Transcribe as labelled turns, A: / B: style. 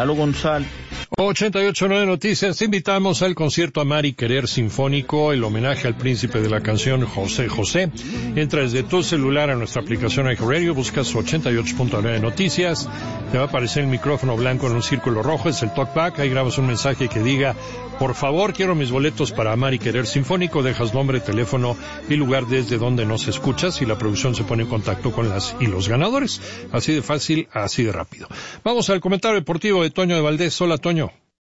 A: Lalo González.
B: 88.9 Noticias, te invitamos al concierto Amar y Querer Sinfónico, el homenaje al príncipe de la canción José José. Entra desde tu celular a nuestra aplicación iHeartRadio, buscas 88.9 Noticias, te va a aparecer el micrófono blanco en un círculo rojo, es el talkback, ahí grabas un mensaje que diga, por favor, quiero mis boletos para Amar y Querer Sinfónico, dejas nombre, teléfono y lugar desde donde nos escuchas y la producción se pone en contacto con las y los ganadores. Así de fácil, así de rápido. Vamos al comentario deportivo de Toño de Valdés. Hola, Toño.